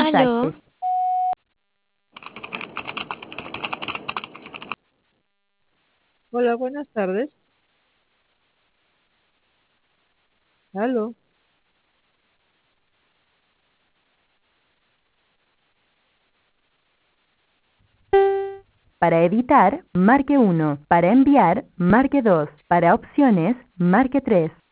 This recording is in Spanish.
Aló, mensajes. Hola, buenas tardes. Aló. Para editar, marque 1. Para enviar, marque 2. Para opciones, marque 3.